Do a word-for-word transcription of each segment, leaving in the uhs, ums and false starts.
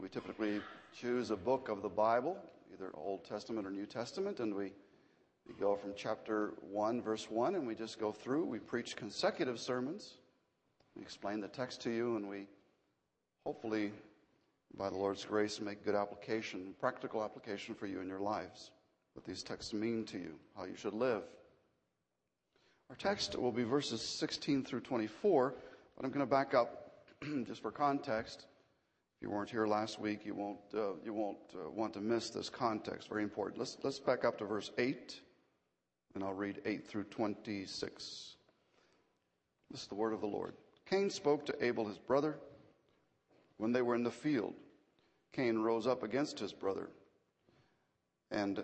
We typically choose a book of the Bible, either Old Testament or New Testament, and we, we go from chapter one, verse one, and we just go through. We preach consecutive sermons. We explain the text to you, and we hopefully, by the Lord's grace, make good application, practical application for you in your lives, what these texts mean to you, how you should live. Our text will be verses sixteen through twenty-four, but I'm going to back up just for context. If you weren't here last week, you won't uh, you won't uh, want to miss this context. Very important. Let's let's back up to verse eight, and I'll read eight through twenty-six. This is the word of the Lord. Cain spoke to Abel his brother when they were in the field. Cain rose up against his brother and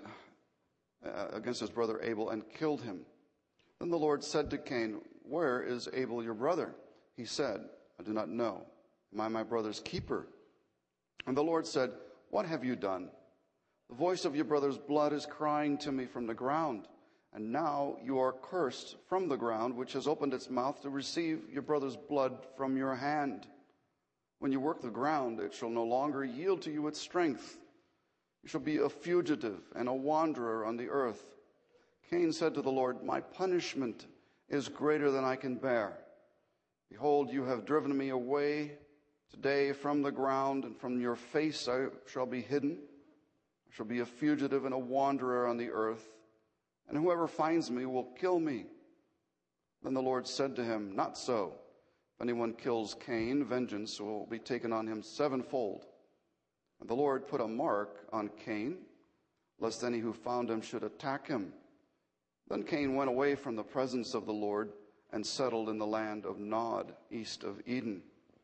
uh, against his brother Abel and killed him. Then the Lord said to Cain, "Where is Abel your brother?" He said, "I do not know. Am I my brother's keeper?" And the Lord said, "What have you done? The voice of your brother's blood is crying to me from the ground. And now you are cursed from the ground, which has opened its mouth to receive your brother's blood from your hand. When you work the ground, it shall no longer yield to you its strength. You shall be a fugitive and a wanderer on the earth." Cain said to the Lord, "My punishment is greater than I can bear. Behold, you have driven me away today from the ground, and from your face I shall be hidden. I shall be a fugitive and a wanderer on the earth, and whoever finds me will kill me." Then the Lord said to him, "Not so. If anyone kills Cain, vengeance will be taken on him sevenfold." And the Lord put a mark on Cain, lest any who found him should attack him. Then Cain went away from the presence of the Lord and settled in the land of Nod, east of Eden.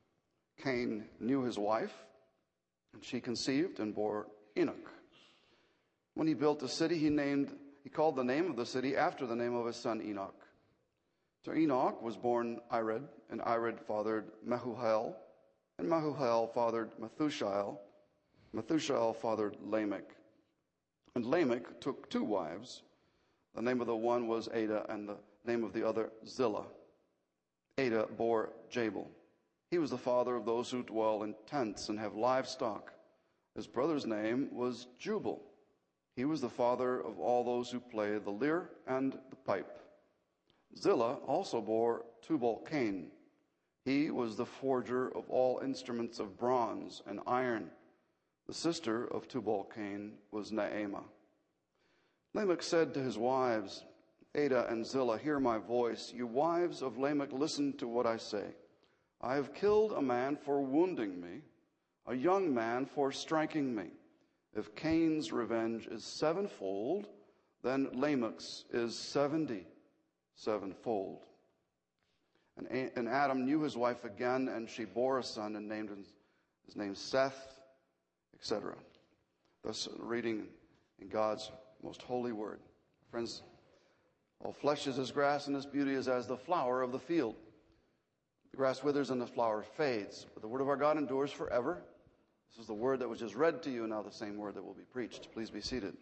Cain knew his wife, and she conceived and bore Enoch. When he built a city, he named he called the name of the city after the name of his son Enoch. To Enoch was born Irad, and Irad fathered Mehujael, and Mehujael fathered Methushael. Methushael fathered Lamech. And Lamech took two wives. The name of the one was Ada, and the name of the other Zillah. Ada bore Jabal. He was the father of those who dwell in tents and have livestock. His brother's name was Jubal. He was the father of all those who play the lyre and the pipe. Zillah also bore Tubal-Cain. He was the forger of all instruments of bronze and iron. The sister of Tubal-Cain was Naamah. Lamech said to his wives, Ada and Zillah, "Hear my voice. You wives of Lamech, listen to what I say. I have killed a man for wounding me, a young man for striking me. If Cain's revenge is sevenfold, then Lamech's is seventy sevenfold." And, and Adam knew his wife again, and she bore a son and named him, his name Seth, et cetera. Thus, reading in God's most holy word. Friends, all flesh is as grass, and its beauty is as the flower of the field. The grass withers and the flower fades, but the word of our God endures forever. This is the word that was just read to you, now the same word that will be preached. Please be seated.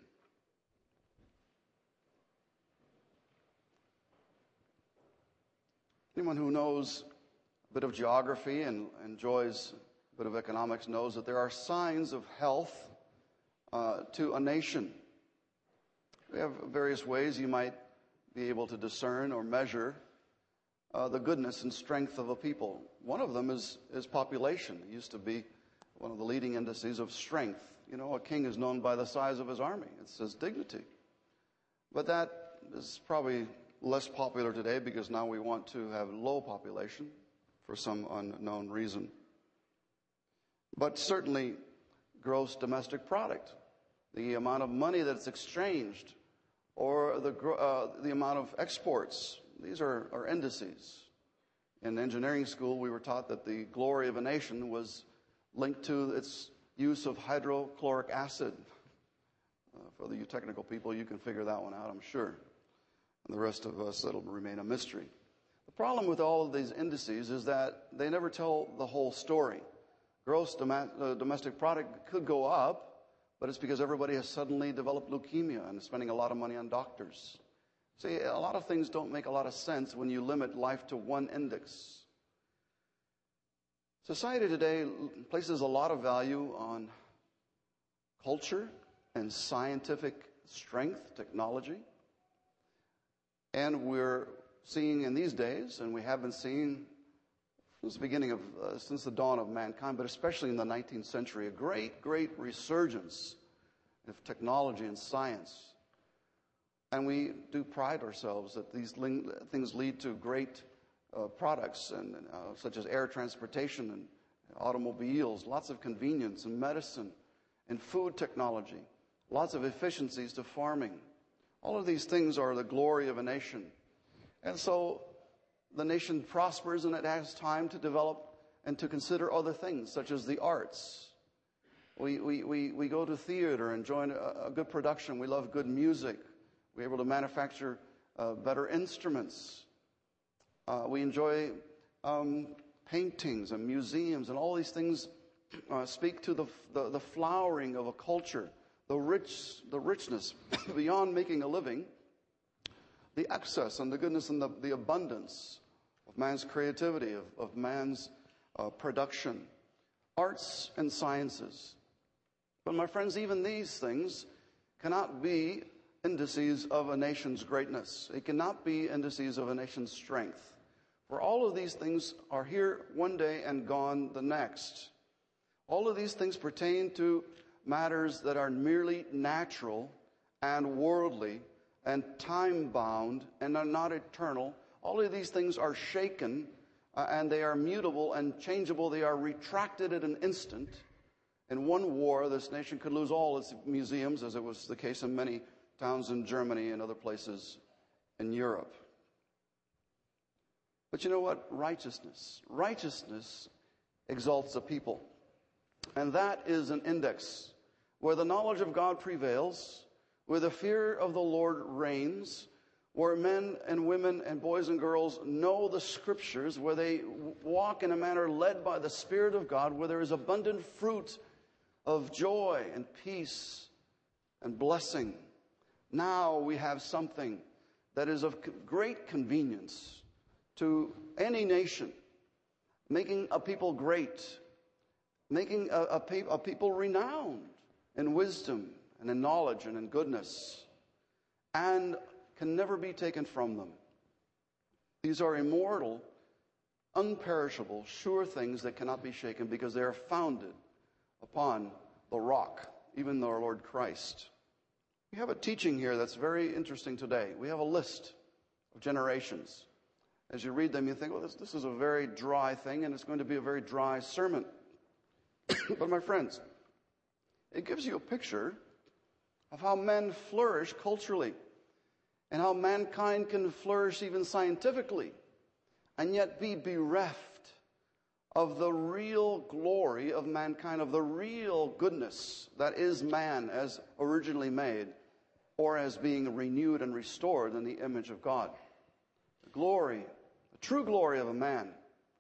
Anyone who knows a bit of geography and enjoys a bit of economics knows that there are signs of health uh, to a nation. We have various ways you might be able to discern or measure uh, the goodness and strength of a people. One of them is, is population. It used to be one of the leading indices of strength. You know, a king is known by the size of his army. It's his dignity. But that is probably less popular today because now we want to have low population for some unknown reason. But certainly gross domestic product, the amount of money that's exchanged, or the uh, the amount of exports. These are, are indices. In engineering school, we were taught that the glory of a nation was linked to its use of hydrochloric acid. Uh, for the you technical people, you can figure that one out, I'm sure. And the rest of us, it'll remain a mystery. The problem with all of these indices is that they never tell the whole story. Gross dom- uh, domestic product could go up, but it's because everybody has suddenly developed leukemia and is spending a lot of money on doctors. See, a lot of things don't make a lot of sense when you limit life to one index. Society today places a lot of value on culture and scientific strength, technology. And we're seeing in these days, and we have been seeing since the beginning of, uh, since the dawn of mankind, but especially in the nineteenth century, a great, great resurgence of technology and science. And we do pride ourselves that these ling- things lead to great uh, products, and uh, such as air transportation and automobiles, lots of convenience and medicine and food technology, lots of efficiencies to farming. All of these things are the glory of a nation. And so the nation prospers, and it has time to develop and to consider other things, such as the arts. We, we, we, we go to theater and join a, a good production. We love good music. We're able to manufacture uh, better instruments. Uh, we enjoy um, paintings and museums, and all these things uh, speak to the, the, the flowering of a culture, the rich, the richness beyond making a living, the excess and the goodness and the, the abundance of man's creativity, of, of man's uh, production, arts and sciences. But my friends, even these things cannot be indices of a nation's greatness. It cannot be indices of a nation's strength. For all of these things are here one day and gone the next. All of these things pertain to matters that are merely natural and worldly and time-bound and are not eternal. All of these things are shaken, uh, and they are mutable and changeable. They are retracted at an instant. In one war, this nation could lose all its museums, as it was the case in many towns in Germany and other places in Europe. But you know what? Righteousness. Righteousness exalts a people. And that is an index where the knowledge of God prevails, where the fear of the Lord reigns, where men and women and boys and girls know the Scriptures, where they walk in a manner led by the Spirit of God, where there is abundant fruit of joy and peace and blessing. Now we have something that is of great convenience to any nation, making a people great, making a, a, pe- a people renowned in wisdom and in knowledge and in goodness, and can never be taken from them. These are immortal, unperishable, sure things that cannot be shaken because they are founded upon the rock, even our Lord Christ. We have a teaching here that's very interesting today. We have a list of generations. As you read them, you think, well, this, this is a very dry thing, and it's going to be a very dry sermon. But my friends, it gives you a picture of how men flourish culturally and how mankind can flourish even scientifically and yet be bereft of the real glory of mankind, of the real goodness that is man as originally made or as being renewed and restored in the image of God. The glory, the true glory of a man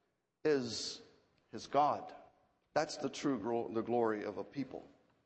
is his God. That's the true the glory of a people.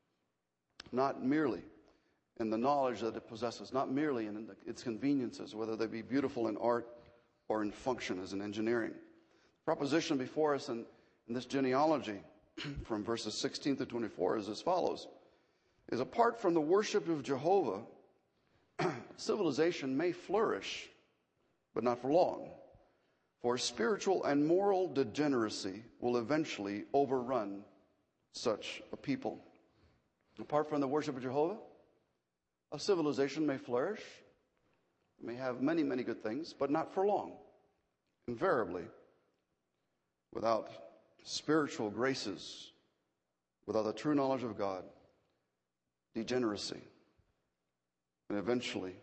Not merely in the knowledge that it possesses, not merely in its conveniences, whether they be beautiful in art or in function as in engineering. The proposition before us in, in this genealogy from verses sixteen to twenty-four is as follows. Is apart from the worship of Jehovah, civilization may flourish, but not for long. For spiritual and moral degeneracy will eventually overrun such a people. Apart from the worship of Jehovah, a civilization may flourish, may have many, many good things, but not for long. Invariably, without spiritual graces, without the true knowledge of God, degeneracy, and eventually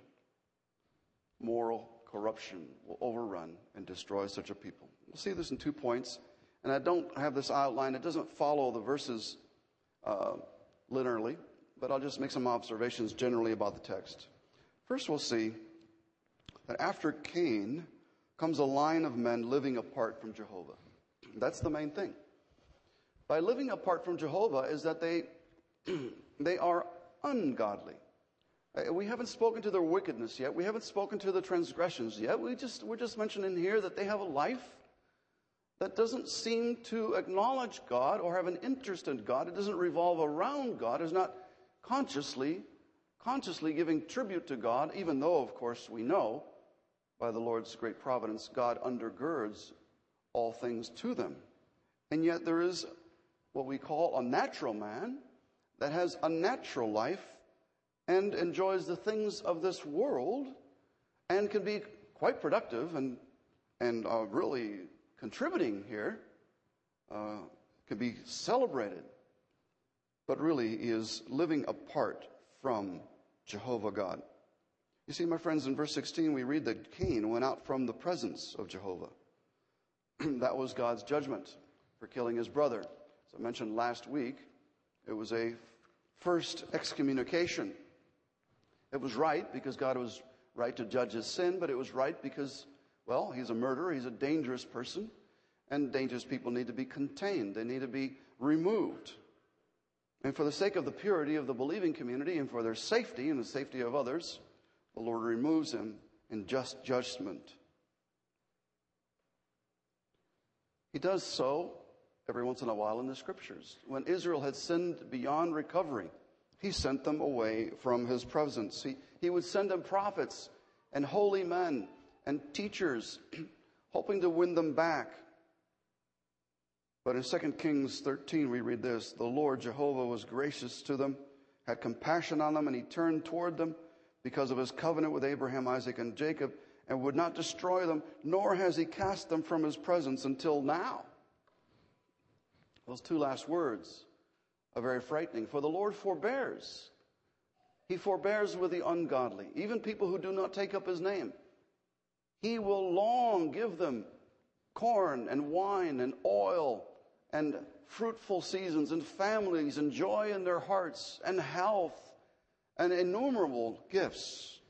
moral corruption will overrun and destroy such a people. We'll see this in two points, and I don't have this outline. It doesn't follow the verses uh, linearly, but I'll just make some observations generally about the text. First, we'll see that after Cain comes a line of men living apart from Jehovah. That's the main thing. By living apart from Jehovah is that they they are ungodly. We haven't spoken to their wickedness yet. We haven't spoken to the transgressions yet. We just, we're just mentioning here that they have a life that doesn't seem to acknowledge God or have an interest in God. It doesn't revolve around God. Is not consciously, consciously giving tribute to God, even though, of course, we know by the Lord's great providence, God undergirds all things to them. And yet there is what we call a natural man that has a natural life and enjoys the things of this world and can be quite productive and, and uh, really contributing here, uh, can be celebrated, but really is living apart from Jehovah God. You see, my friends, in verse sixteen, we read that Cain went out from the presence of Jehovah. That was God's judgment for killing his brother. As I mentioned last week, it was a first excommunication. It was right because God was right to judge his sin, but it was right because, well, he's a murderer, he's a dangerous person, and dangerous people need to be contained. They need to be removed. And for the sake of the purity of the believing community and for their safety and the safety of others, the Lord removes him in just judgment. He does so every once in a while in the Scriptures. When Israel had sinned beyond recovery, he sent them away from his presence. He, he would send them prophets and holy men and teachers, hoping to win them back. But in Second Kings thirteen, we read this: the Lord Jehovah was gracious to them, had compassion on them, and he turned toward them because of his covenant with Abraham, Isaac, and Jacob, and would not destroy them, nor has he cast them from his presence until now. Those two last words are very frightening. For the Lord forbears. He forbears with the ungodly, even people who do not take up his name. He will long give them corn and wine and oil and fruitful seasons and families and joy in their hearts and health and innumerable gifts.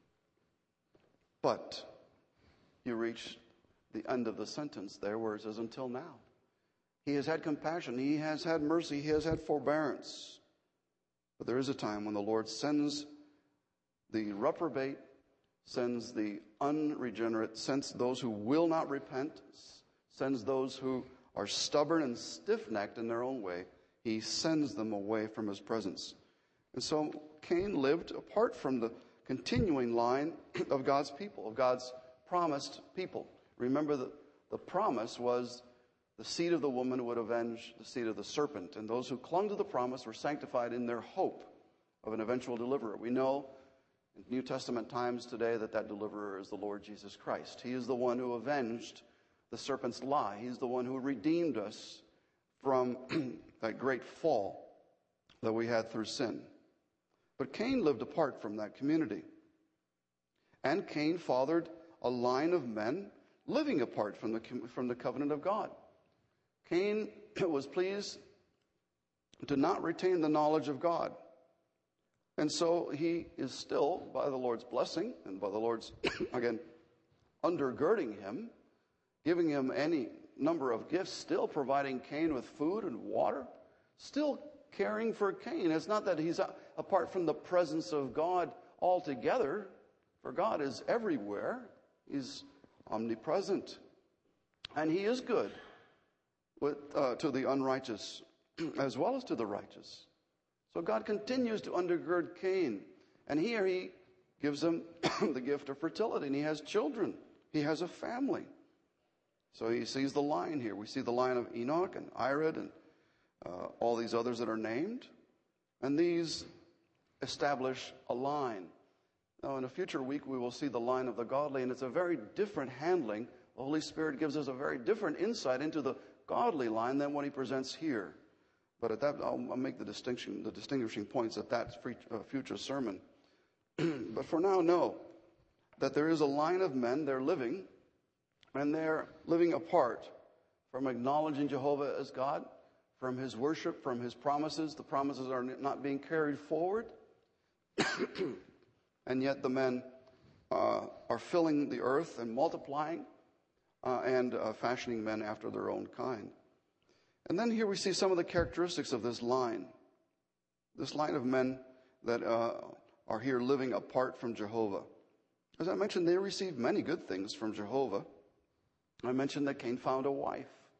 But you reach the end of the sentence there where it says, until now. He has had compassion. He has had mercy. He has had forbearance. But there is a time when the Lord sends the reprobate, sends the unregenerate, sends those who will not repent, sends those who are stubborn and stiff-necked in their own way. He sends them away from his presence. And so Cain lived apart from the continuing line of God's people, of God's promised people. Remember that the promise was the seed of the woman would avenge the seed of the serpent. And those who clung to the promise were sanctified in their hope of an eventual deliverer. We know in New Testament times today that that deliverer is the Lord Jesus Christ. He is the one who avenged the serpent's lie. He's the one who redeemed us from that great fall that we had through sin. But Cain lived apart from that community. And Cain fathered a line of men living apart from the, from the covenant of God. Cain was pleased to not retain the knowledge of God. And so he is still, by the Lord's blessing and by the Lord's, again, undergirding him, giving him any number of gifts, still providing Cain with food and water, still caring for Cain. It's not that he's apart from the presence of God altogether, for God is everywhere. He's omnipresent. And he is good with, uh, to the unrighteous as well as to the righteous. So God continues to undergird Cain. And here he gives him the gift of fertility, and he has children. He has a family. So he sees the line here. We see the line of Enoch and Irad and uh, all these others that are named. And these establish a line. Now, in a future week, we will see the line of the godly, and it's a very different handling. The Holy Spirit gives us a very different insight into the godly line than what he presents here. But at that, I'll, I'll make the distinction, the distinguishing points at that free, uh, future sermon. But for now, know that there is a line of men, they're living, and they're living apart from acknowledging Jehovah as God, from his worship, from his promises. The promises are not being carried forward. And yet the men uh, are filling the earth and multiplying uh, and uh, fashioning men after their own kind. And then here we see some of the characteristics of this line. This line of men that uh, are here living apart from Jehovah. As I mentioned, they received many good things from Jehovah. I mentioned that Cain found a wife.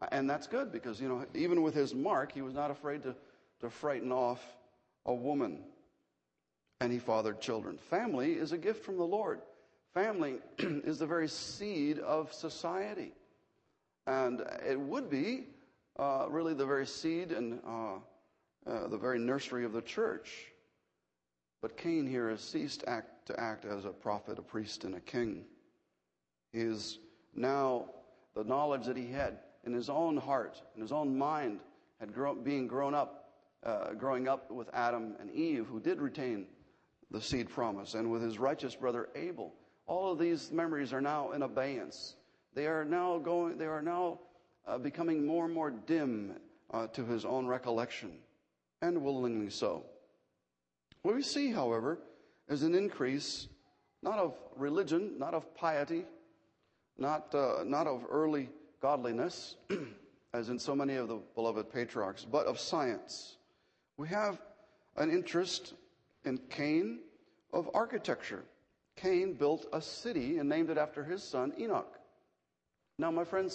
And that's good because, you know, even with his mark, he was not afraid to, to frighten off a woman. And he fathered children. Family is a gift from the Lord. Family is the very seed of society. And it would be uh, really the very seed and uh, uh, the very nursery of the church. But Cain here has ceased act, to act as a prophet, a priest, and a king. He is now, the knowledge that he had in his own heart, in his own mind, had grown, being grown up, uh, growing up with Adam and Eve, who did retain the seed promise, and with his righteous brother Abel. All of these memories are now in abeyance. They are now going. They are now uh, becoming more and more dim uh, to his own recollection, and willingly so. What we see, however, is an increase, not of religion, not of piety, not uh, not of early godliness, as in so many of the beloved patriarchs, but of science. We have an interest in Cain of architecture. Cain built a city and named it after his son Enoch. Now, my friends,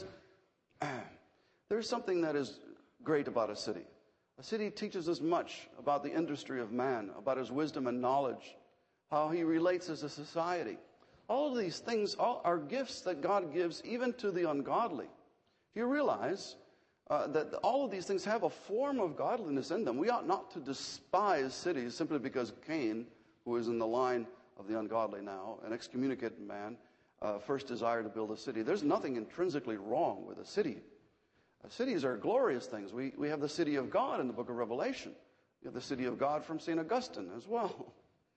there's something that is great about a city. A city teaches us much about the industry of man, about his wisdom and knowledge, how he relates as a society. All of these things all are gifts that God gives even to the ungodly. Do you realize uh, that all of these things have a form of godliness in them? We ought not to despise cities simply because Cain, who is in the line of the ungodly now, an excommunicated man, uh, first desired to build a city. There's nothing intrinsically wrong with a city. Uh, cities are glorious things. We, we have the city of God in the book of Revelation. We have the city of God from Saint Augustine as well.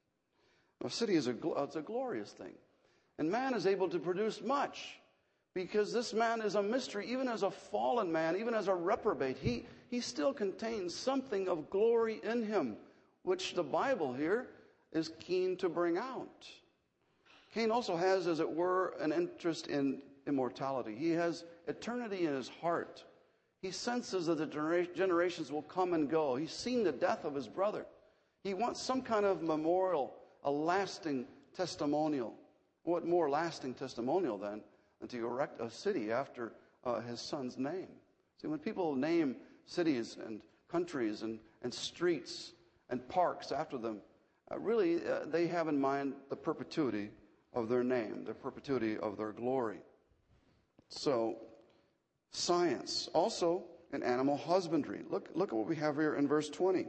A city is a, it's a glorious thing. And man is able to produce much because this man is a mystery. Even as a fallen man, even as a reprobate, he, he still contains something of glory in him, which the Bible here is keen to bring out. Cain also has, as it were, an interest in immortality. He has eternity in his heart. He senses that the genera- generations will come and go. He's seen the death of his brother. He wants some kind of memorial, a lasting testimonial. What more lasting testimonial, then, than to erect a city after uh, his son's name? See, when people name cities and countries and, and streets and parks after them, uh, really uh, they have in mind the perpetuity of their name, the perpetuity of their glory. So, science, also in animal husbandry. Look, look at what we have here in verse twenty.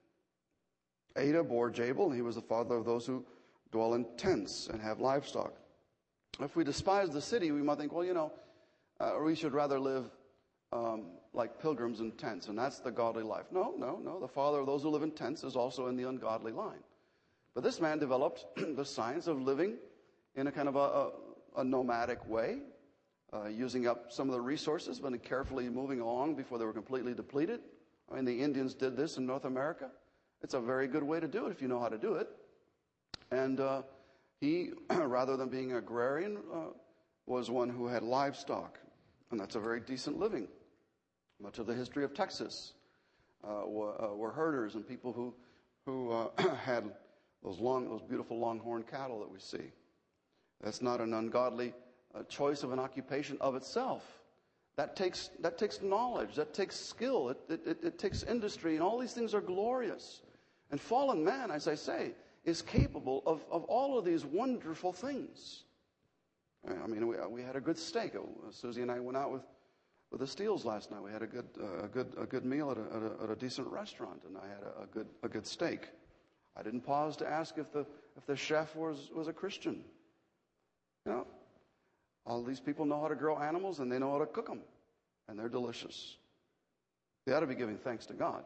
Ada bore Jabal, and he was the father of those who dwell in tents and have livestock. If we despise the city, we might think, well, you know, uh, we should rather live um, like pilgrims in tents, and that's the godly life. No, no, no. The father of those who live in tents is also in the ungodly line. But this man developed the science of living in a kind of a, a, a nomadic way, uh, using up some of the resources, but carefully moving along before they were completely depleted. I mean, the Indians did this in North America. It's a very good way to do it if you know how to do it. And uh, he, rather than being agrarian, uh, was one who had livestock. And that's a very decent living. Much of the history of Texas uh, were, uh, were herders and people who, who uh, had those long, those beautiful longhorn cattle that we see. That's not an ungodly uh, choice of an occupation of itself. That takes, that takes knowledge. That takes skill. It, it, it, it takes industry. And all these things are glorious. And fallen man, as I say, is capable of, of all of these wonderful things. I mean, we, we had a good steak. Susie and I went out with, with the Steeles last night. We had a good, uh, a good, a good meal at a, at a, at a decent restaurant, and I had a, a good, a good steak. I didn't pause to ask if the, if the chef was, was a Christian. You know, all these people know how to grow animals, and they know how to cook them, and they're delicious. They ought to be giving thanks to God.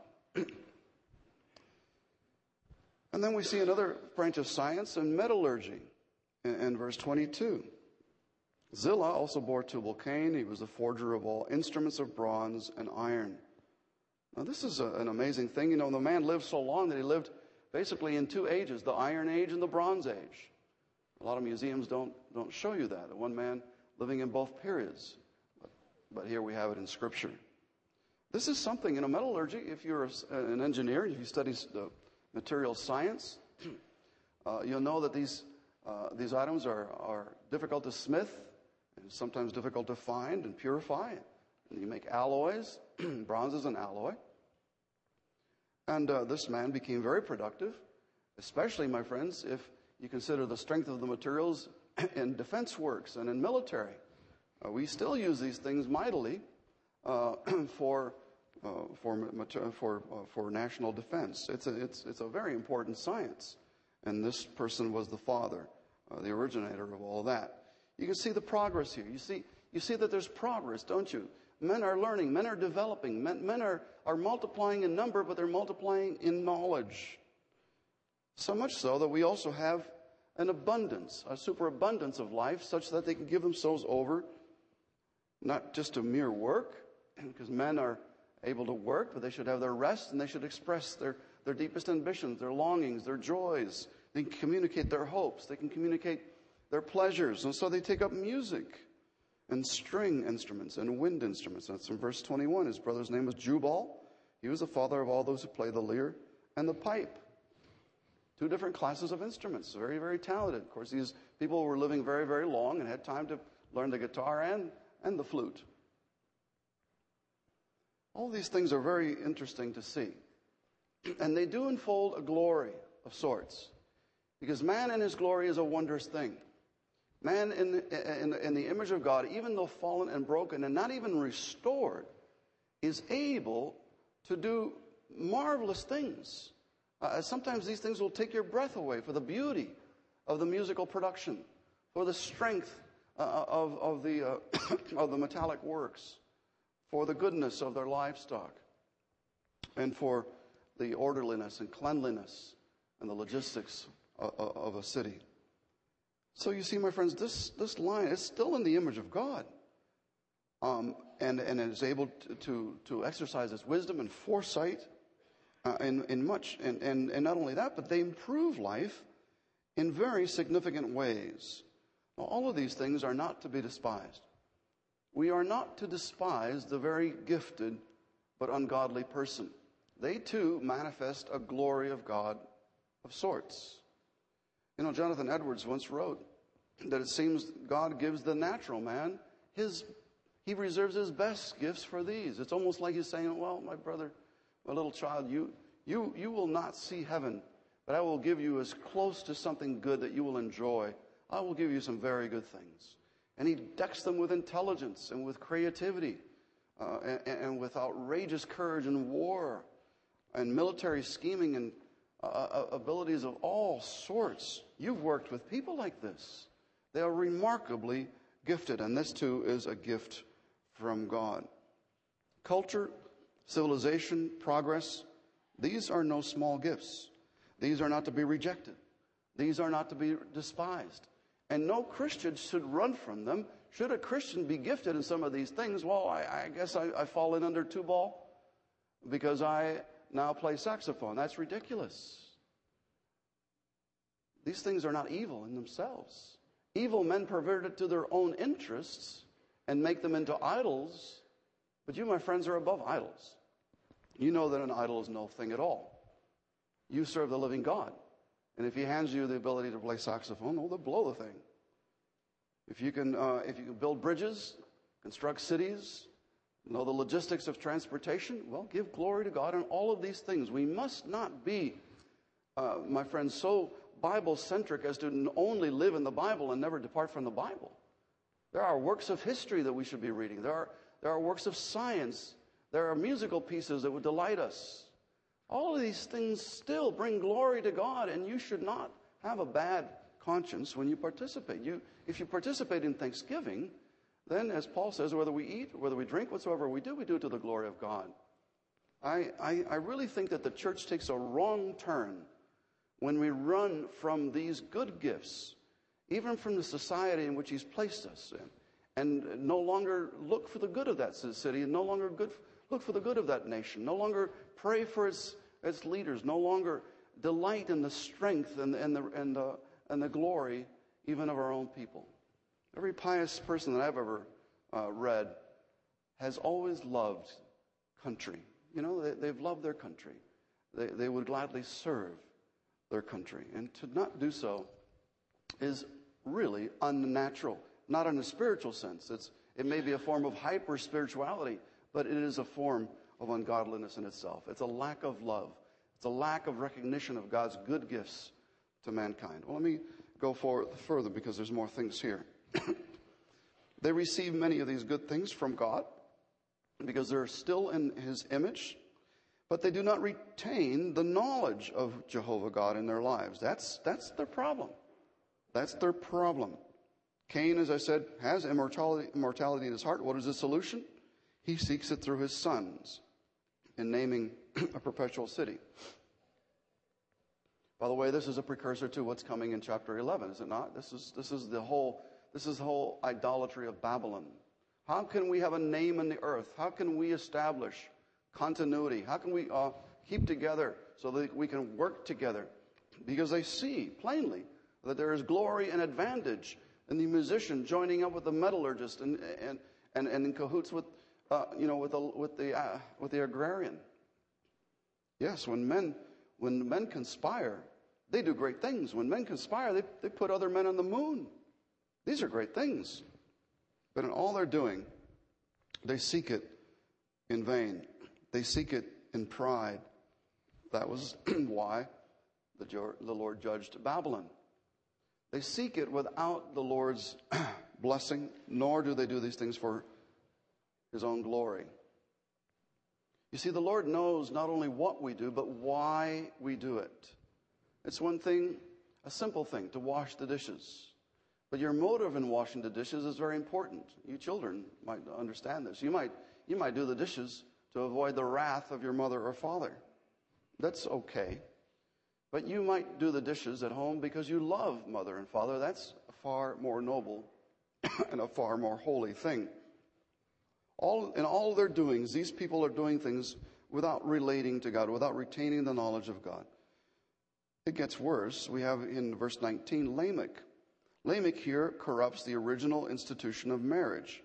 And then we see another branch of science in metallurgy in, in verse twenty-two. Zillah also bore Tubal-Cain. He was the forger of all instruments of bronze and iron. Now, this is a, an amazing thing. You know, the man lived so long that he lived basically in two ages, the Iron Age and the Bronze Age. A lot of museums don't, don't show you that, the one man living in both periods. But, but here we have it in Scripture. This is something, you know, metallurgy, if you're a, an engineer, if you study the material science, uh, you'll know that these uh, these items are, are difficult to smith and sometimes difficult to find and purify. And you make alloys. Bronze is an alloy. And uh, this man became very productive, especially, my friends, if you consider the strength of the materials in defense works and in military. Uh, we still use these things mightily uh, for uh, for for uh, for national defense. It's a it's it's a very important science, and this person was the father, uh, the originator of all that. You can see the progress here. You see you see that there's progress, don't you? Men are learning, men are developing, men, men are, are multiplying in number, but they're multiplying in knowledge. So much so that we also have an abundance, a superabundance of life, such that they can give themselves over not just to mere work, because men are able to work, but they should have their rest and they should express their, their deepest ambitions, their longings, their joys. They can communicate their hopes. They can communicate their pleasures. And so they take up music and string instruments and wind instruments. That's in verse twenty-one. His brother's name was Jubal. He was the father of all those who play the lyre and the pipe. Two different classes of instruments. Very, very talented. Of course, these people were living very, very long and had time to learn the guitar and, and the flute. All these things are very interesting to see. And they do unfold a glory of sorts. Because man in his glory is a wondrous thing. Man in, in, in the image of God, even though fallen and broken and not even restored, is able to do marvelous things. Uh, sometimes these things will take your breath away for the beauty of the musical production, for the strength uh, of, of, the, uh, of the metallic works, for the goodness of their livestock, and for the orderliness and cleanliness and the logistics of, of a city. So you see, my friends, this, this line is still in the image of God. Um, and, and is able to, to, to exercise its wisdom and foresight uh, in, in much. And, and, and not only that, but they improve life in very significant ways. Now, all of these things are not to be despised. We are not to despise the very gifted but ungodly person. They too manifest a glory of God of sorts. You know, Jonathan Edwards once wrote that it seems God gives the natural man his, he reserves his best gifts for these. It's almost like he's saying, well, my brother, my little child, you, you, you will not see heaven, but I will give you as close to something good that you will enjoy. I will give you some very good things. And he decks them with intelligence and with creativity uh, and, and with outrageous courage in war and military scheming and Uh, abilities of all sorts. You've worked with people like this. They are remarkably gifted, and this too is a gift from God. Culture, civilization, progress, these are no small gifts. These are not to be rejected. These are not to be despised. And no Christian should run from them. Should a Christian be gifted in some of these things, well, I, I guess I, I fall in under two-ball because I now play saxophone. That's ridiculous. These things are not evil in themselves. Evil men pervert it to their own interests and make them into idols. But you, my friends, are above idols. You know that an idol is no thing at all. You serve the living God. And if he hands you the ability to play saxophone, well, they'll blow the thing. If you can, uh, if you can build bridges, construct cities, know the logistics of transportation, well, give glory to God in all of these things. We must not be, uh, my friends, so Bible-centric as to only live in the Bible and never depart from the Bible. There are works of history that we should be reading. There are, there are works of science. There are musical pieces that would delight us. All of these things still bring glory to God, and you should not have a bad conscience when you participate. You, if you participate in Thanksgiving, then, as Paul says, whether we eat, whether we drink, whatsoever we do, we do it to the glory of God. I, I, I really think that the church takes a wrong turn when we run from these good gifts, even from the society in which he's placed us in, and no longer look for the good of that city, and no longer good, look for the good of that nation, no longer pray for its, its leaders, no longer delight in the strength and, and, the, and, the, and the glory even of our own people. Every pious person that I've ever uh, read has always loved country. You know, they, they've loved their country. They, they would gladly serve their country. And to not do so is really unnatural. Not in a spiritual sense. It's, It may be a form of hyper-spirituality, but it is a form of ungodliness in itself. It's a lack of love. It's a lack of recognition of God's good gifts to mankind. Well, let me go forward further because there's more things here. They receive many of these good things from God because they're still in his image, but they do not retain the knowledge of Jehovah God in their lives. That's, that's their problem. That's their problem. Cain, as I said, has immortality, immortality in his heart. What is the solution? He seeks it through his sons in naming a perpetual city. By the way, this is a precursor to what's coming in chapter eleven, is it not? This is, this is the whole, this is the whole idolatry of Babylon. How can we have a name in the earth? How can we establish continuity? How can we uh, keep together so that we can work together? Because they see plainly that there is glory and advantage in the musician joining up with the metallurgist and and and, and in cahoots with uh, you know with the with the uh, with the agrarian. Yes, when men when men conspire, they do great things. When men conspire, they they put other men on the moon. These are great things, but in all they're doing, they seek it in vain. They seek it in pride. That was why the the Lord judged Babylon. They seek it without the Lord's blessing, nor do they do these things for his own glory. You see, the Lord knows not only what we do, but why we do it. It's one thing, a simple thing, to wash the dishes. But your motive in washing the dishes is very important. You children might understand this. You might, you might do the dishes to avoid the wrath of your mother or father. That's okay. But you might do the dishes at home because you love mother and father. That's a far more noble and a far more holy thing. All, in all their doings, these people are doing things without relating to God, without retaining the knowledge of God. It gets worse. We have in verse nineteen, Lamech. Lamech here corrupts the original institution of marriage.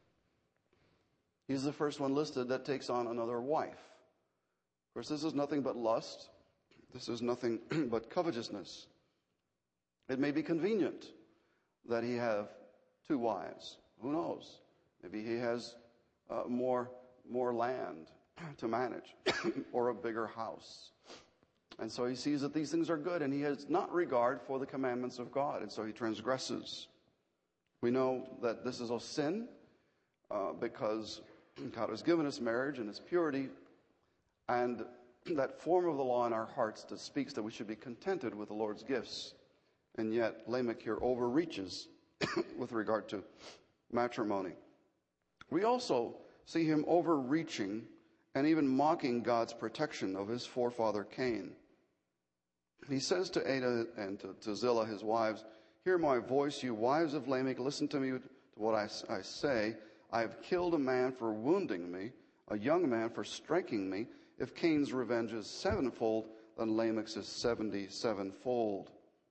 He's the first one listed that takes on another wife. Of course, this is nothing but lust. This is nothing but covetousness. It may be convenient that he have two wives. Who knows? Maybe he has uh, more more land to manage or a bigger house. And so he sees that these things are good, and he has not regard for the commandments of God, and so he transgresses. We know that this is a sin uh, because God has given us marriage and its purity, and that form of the law in our hearts that speaks that we should be contented with the Lord's gifts. And yet Lamech here overreaches with regard to matrimony. We also see him overreaching and even mocking God's protection of his forefather Cain. He says to Adah and to, to Zillah, his wives, "Hear my voice, you wives of Lamech. Listen to me to what I, I say. I have killed a man for wounding me, a young man for striking me. If Cain's revenge is sevenfold, then Lamech's is seventy-sevenfold."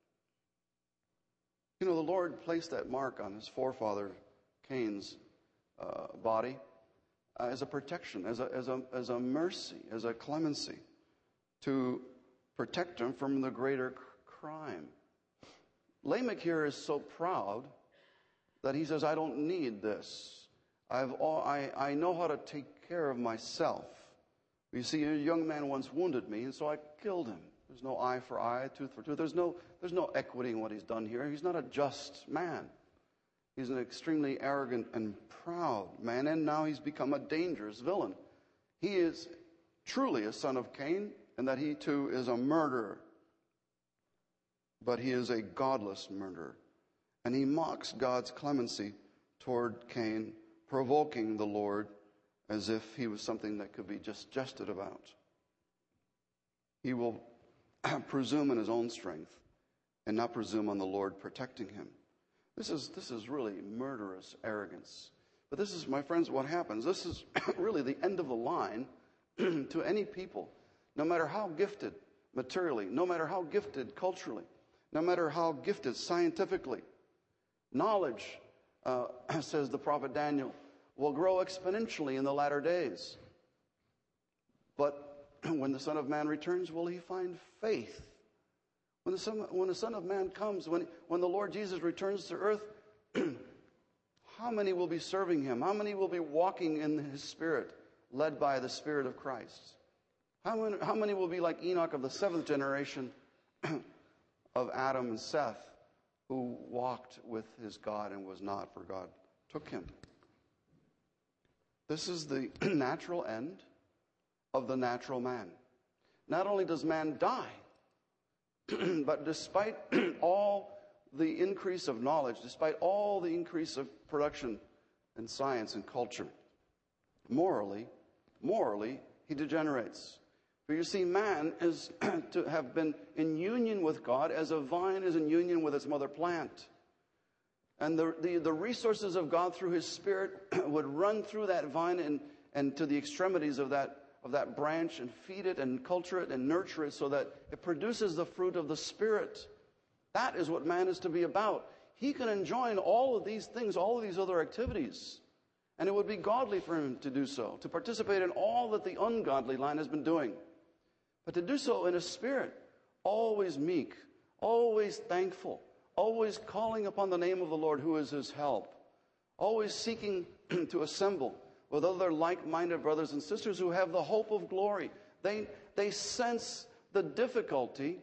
You know, the Lord placed that mark on his forefather Cain's uh, body uh, as a protection, as a, as, a, as a mercy, as a clemency, to protect him from the greater crime. Lamech here is so proud that he says, "I don't need this. I've all, I, I know how to take care of myself. You see, a young man once wounded me, and so I killed him. There's no eye for eye, tooth for tooth. There's no, there's no equity in what he's done here. He's not a just man. He's an extremely arrogant and proud man, and now he's become a dangerous villain. He is truly a son of Cain, and that he too is a murderer. But he is a godless murderer. And he mocks God's clemency toward Cain, provoking the Lord as if he was something that could be just jested about. He will presume in his own strength and not presume on the Lord protecting him. This is, this is really murderous arrogance. But this is, my friends, what happens. This is really the end of the line to any people, no matter how gifted materially, no matter how gifted culturally, no matter how gifted scientifically. Knowledge, uh, says the prophet Daniel, will grow exponentially in the latter days. But when the Son of Man returns, will he find faith? When the Son, when the Son of Man comes, when, when the Lord Jesus returns to earth, how many will be serving him? How many will be walking in his Spirit, led by the Spirit of Christ? How many, how many will be like Enoch of the seventh generation of Adam and Seth, who walked with his God and was not, for God took him? This is the natural end of the natural man. Not only does man die, but despite all the increase of knowledge, despite all the increase of production and science and culture, morally, morally, he degenerates. For you see, man is to have been in union with God as a vine is in union with its mother plant. And the, the, the resources of God through his Spirit would run through that vine and, and to the extremities of that, of that branch and feed it and culture it and nurture it so that it produces the fruit of the Spirit. That is what man is to be about. He can enjoy all of these things, all of these other activities. And it would be godly for him to do so, to participate in all that the ungodly line has been doing. But to do so in a spirit, always meek, always thankful, always calling upon the name of the Lord who is his help, always seeking to assemble with other like-minded brothers and sisters who have the hope of glory. They, they sense the difficulty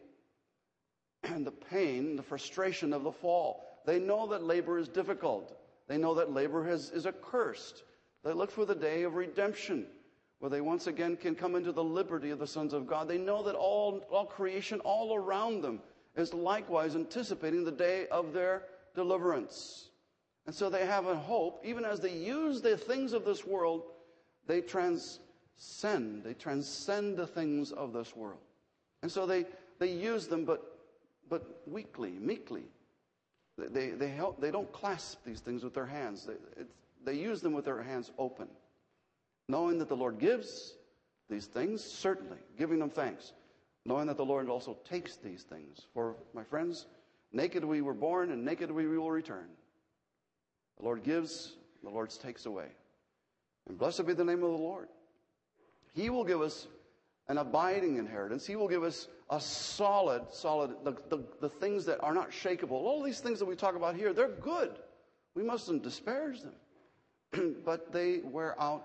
and the pain, the frustration of the fall. They know that labor is difficult. They know that labor has, is accursed. They look for the day of redemption, where they once again can come into the liberty of the sons of God. They know that all, all creation all around them is likewise anticipating the day of their deliverance. And so they have a hope, even as they use the things of this world, they transcend, they transcend the things of this world. And so they, they use them, but, but weakly, meekly. They, they, help, they don't clasp these things with their hands. They, it's, they use them with their hands open, knowing that the Lord gives these things, certainly, giving them thanks, knowing that the Lord also takes these things. For, my friends, naked we were born, and naked we will return. The Lord gives, the Lord takes away. And blessed be the name of the Lord. He will give us an abiding inheritance. He will give us a solid, solid, the, the, the things that are not shakable. All these things that we talk about here, they're good. We mustn't disparage them. But they wear out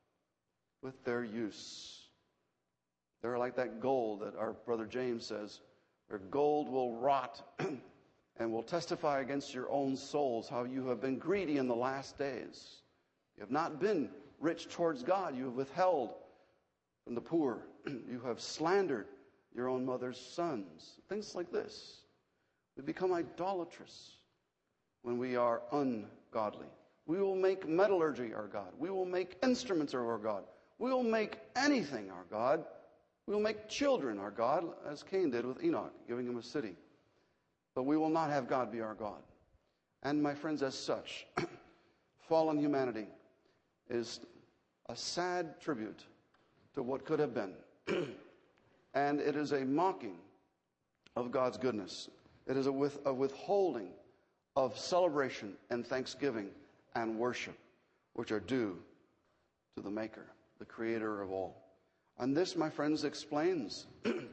with their use. They're like that gold that our brother James says, their gold will rot and will testify against your own souls how you have been greedy in the last days. You have not been rich towards God. You have withheld from the poor. You have slandered your own mother's sons. Things like this. We become idolatrous when we are ungodly. We will make metallurgy our God. We will make instruments our God. We will make anything our God. We will make children our God, as Cain did with Enoch, giving him a city. But we will not have God be our God. And my friends, as such, fallen humanity is a sad tribute to what could have been. And it is a mocking of God's goodness. It is a, with, a withholding of celebration and thanksgiving and worship, which are due to the Maker, the Creator of all. And this, my friends, explains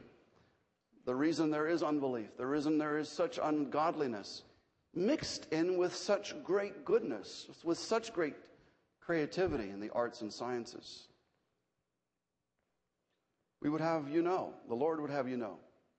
the reason there is unbelief, the reason there is such ungodliness, mixed in with such great goodness, with such great creativity in the arts and sciences. We would have you know, the Lord would have you know,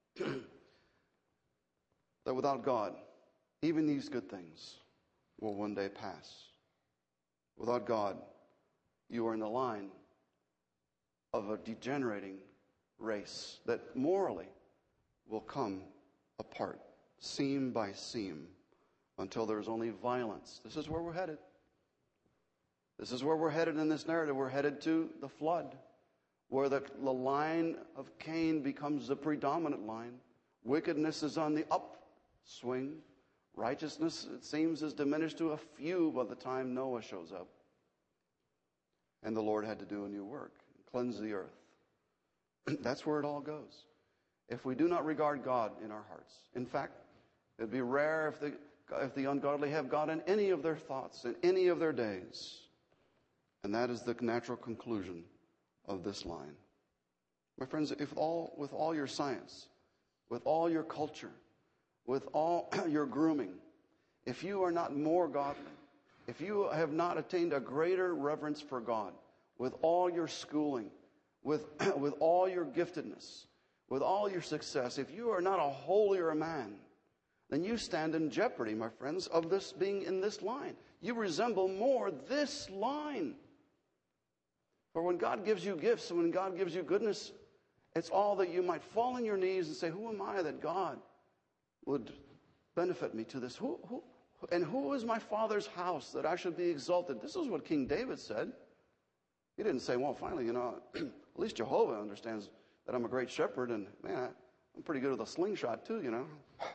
that without God, even these good things will one day pass. Without God, you are in the line of a degenerating race that morally will come apart, seam by seam, until there's only violence. This is where we're headed. This is where we're headed in this narrative. We're headed to the flood, where the, the line of Cain becomes the predominant line. Wickedness is on the upswing. Righteousness, it seems, is diminished to a few by the time Noah shows up. And the Lord had to do a new work, cleanse the earth. That's where it all goes. If we do not regard God in our hearts, in fact, it'd be rare if the, if the ungodly have God in any of their thoughts, in any of their days. And that is the natural conclusion of this line. My friends, if all, with all your science, with all your culture, with all your grooming, if you are not more godly, if you have not attained a greater reverence for God with all your schooling, with, with all your giftedness, with all your success, if you are not a holier man, then you stand in jeopardy, my friends, of this being in this line. You resemble more this line. For when God gives you gifts and when God gives you goodness, it's all that you might fall on your knees and say, who am I that God would benefit me to this? Who, who, and who is my Father's house that I should be exalted? This is what King David said. He didn't say, well, finally, you know, at least Jehovah understands that I'm a great shepherd, and man, I'm pretty good with a slingshot too, you know.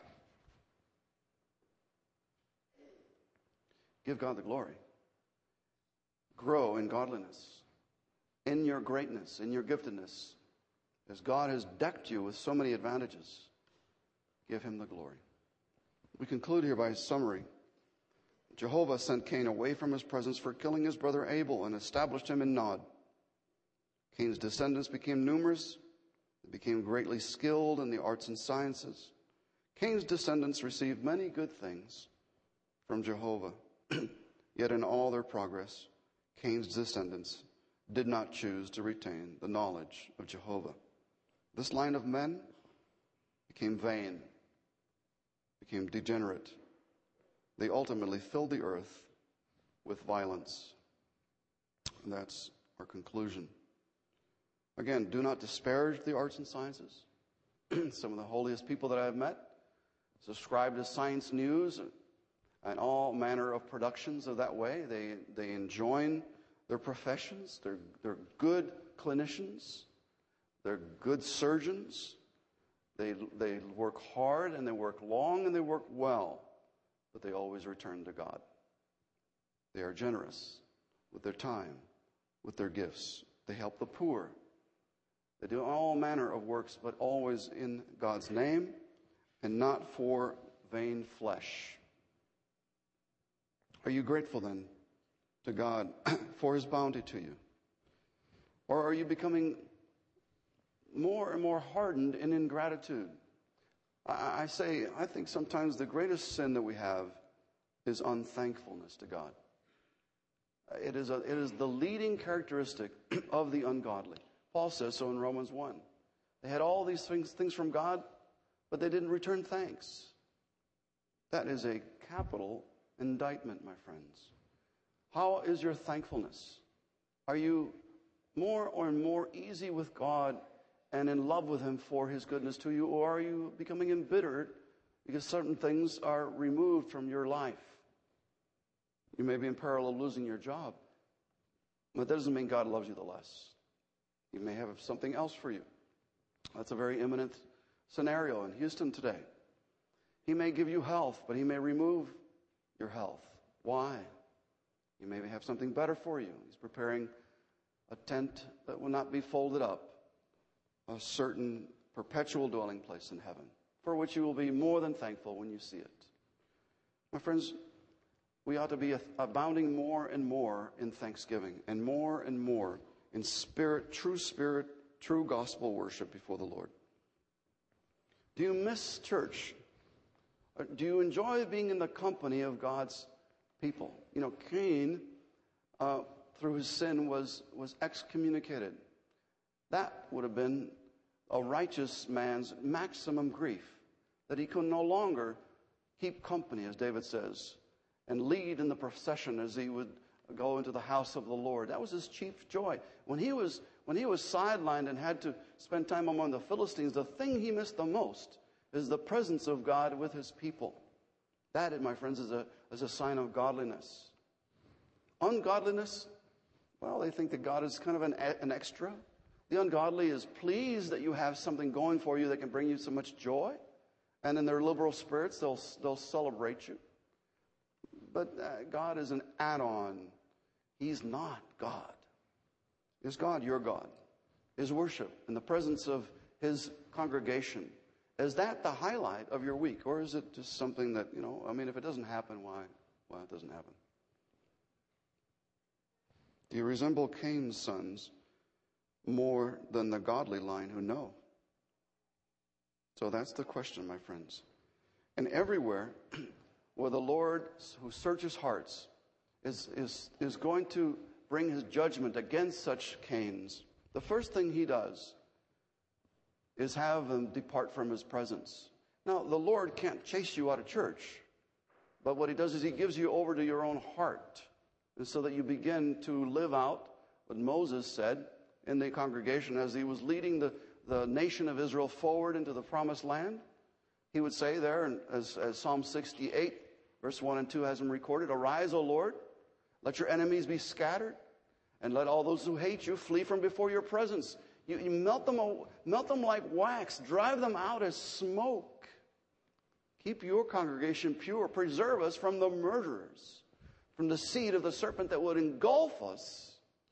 Give God the glory. Grow in godliness, in your greatness, in your giftedness. As God has decked you with so many advantages, give him the glory. We conclude here by a summary. Jehovah sent Cain away from his presence for killing his brother Abel and established him in Nod. Cain's descendants became numerous. They became greatly skilled in the arts and sciences. Cain's descendants received many good things from Jehovah. Yet in all their progress, Cain's descendants did not choose to retain the knowledge of Jehovah. This line of men became vain, became degenerate. They ultimately filled the earth with violence. And that's our conclusion. Again, do not disparage the arts and sciences. Some of the holiest people that I have met subscribe to Science News and all manner of productions of that way. They they enjoin their professions. They're, they're good clinicians. They're good surgeons. They, they work hard and they work long and they work well, but they always return to God. They are generous with their time, with their gifts. They help the poor. They do all manner of works, but always in God's name and not for vain flesh. Are you grateful then to God for his bounty to you? Or are you becoming more and more hardened in ingratitude? I, I say, I think sometimes the greatest sin that we have is unthankfulness to God. It is, a, it is the leading characteristic of the ungodly. Paul says so in Romans one. They had all these things, things from God, but they didn't return thanks. That is a capital indictment, my friends. How is your thankfulness? Are you more and more easy with God and in love with him for his goodness to you, or are you becoming embittered because certain things are removed from your life? You may be in peril of losing your job, but that doesn't mean God loves you the less. He may have something else for you. That's a very imminent scenario in Houston today. He may give you health, but he may remove your health. Why? He may have something better for you. He's preparing a tent that will not be folded up, a certain perpetual dwelling place in heaven, for which you will be more than thankful when you see it. My friends, we ought to be abounding more and more in thanksgiving and more and more in spirit, true spirit, true gospel worship before the Lord. Do you miss church? Do you enjoy being in the company of God's people? You know, Cain, uh, through his sin, was, was excommunicated. That would have been a righteous man's maximum grief, that he could no longer keep company, as David says, and lead in the procession as he would go into the house of the Lord. That was his chief joy. When he was when he was sidelined and had to spend time among the Philistines, the thing he missed the most is the presence of God with his people. That, my friends, is a, is a sign of godliness. Ungodliness, well, they think that God is kind of an, an extra. The ungodly is pleased that you have something going for you that can bring you so much joy. And in their liberal spirits, they'll, they'll celebrate you. But uh, God is an add-on. He's not God. Is God your God? Is worship in the presence of his congregation, is that the highlight of your week? Or is it just something that, you know, I mean, if it doesn't happen, why? Well, it doesn't happen. Do you resemble Cain's sons more than the godly line who know? So that's the question, my friends. And everywhere where the Lord who searches hearts is, is, is going to bring his judgment against such Cains, the first thing he does is have them depart from his presence. Now, the Lord can't chase you out of church, but what he does is he gives you over to your own heart, and so that you begin to live out what Moses said in the congregation as he was leading the, the nation of Israel forward into the promised land. He would say there, and as, as Psalm sixty-eight, verse one and two has him recorded, "Arise, O Lord, let your enemies be scattered, and let all those who hate you flee from before your presence." You, you melt them, melt them like wax, drive them out as smoke. Keep your congregation pure. Preserve us from the murderers, from the seed of the serpent that would engulf us.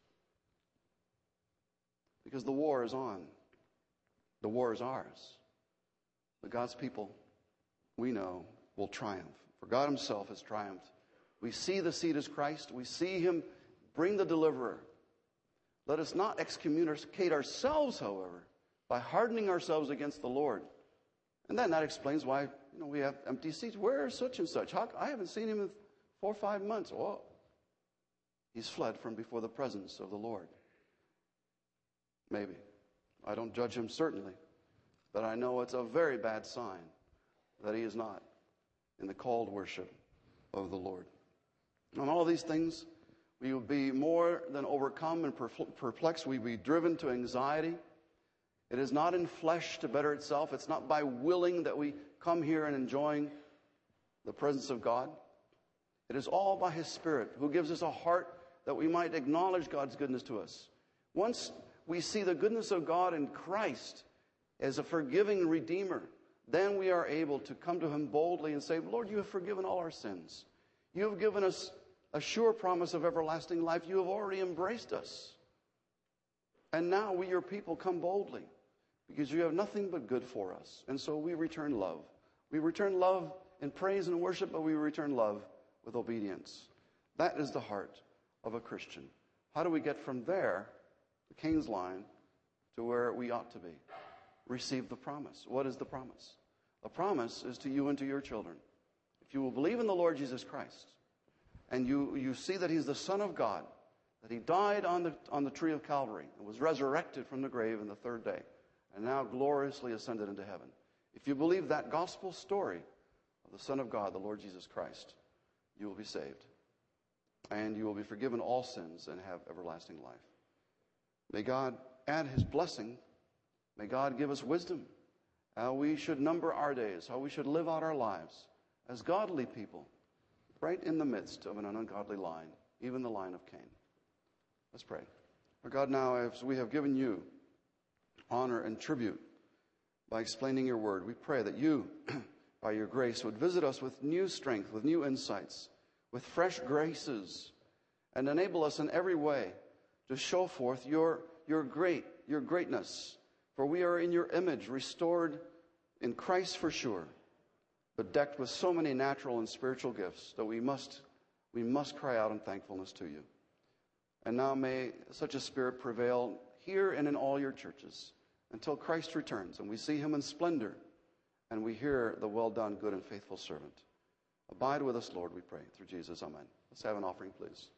Because the war is on. The war is ours. But God's people, we know, will triumph. For God himself has triumphed. We see the seed as Christ. We see him bring the deliverer. Let us not excommunicate ourselves, however, by hardening ourselves against the Lord. And then that explains why, you know, we have empty seats. Where is such and such? How, I haven't seen him in four or five months. Oh, he's fled from before the presence of the Lord. Maybe. I don't judge him, certainly. But I know it's a very bad sign that he is not in the called worship of the Lord. On all these things, we will be more than overcome and perplexed. We will be driven to anxiety. It is not in flesh to better itself. It's not by willing that we come here and enjoying the presence of God. It is all by his Spirit, who gives us a heart that we might acknowledge God's goodness to us. Once we see the goodness of God in Christ as a forgiving Redeemer, then we are able to come to him boldly and say, "Lord, you have forgiven all our sins. You have given us a sure promise of everlasting life. You have already embraced us. And now we, your people, come boldly because you have nothing but good for us." And so we return love. We return love in praise and worship, but we return love with obedience. That is the heart of a Christian. How do we get from there, the Cain's line, to where we ought to be? Receive the promise. What is the promise? The promise is to you and to your children. If you will believe in the Lord Jesus Christ, and you, you see that he's the Son of God, that he died on the, on the tree of Calvary and was resurrected from the grave on the third day, and now gloriously ascended into heaven. If you believe that gospel story of the Son of God, the Lord Jesus Christ, you will be saved. And you will be forgiven all sins and have everlasting life. May God add his blessing. May God give us wisdom, how we should number our days, how we should live out our lives as godly people, right in the midst of an ungodly line, even the line of Cain. Let's pray. Our God, now as we have given you honor and tribute by explaining your word, we pray that you, by your grace, would visit us with new strength, with new insights, with fresh graces, and enable us in every way to show forth your, your great, your greatness. For we are in your image, restored in Christ for sure, but decked with so many natural and spiritual gifts that we must, we must cry out in thankfulness to you. And now may such a spirit prevail here and in all your churches until Christ returns and we see him in splendor and we hear the well done, good and faithful servant. Abide with us, Lord, we pray. Through Jesus, amen. Let's have an offering, please.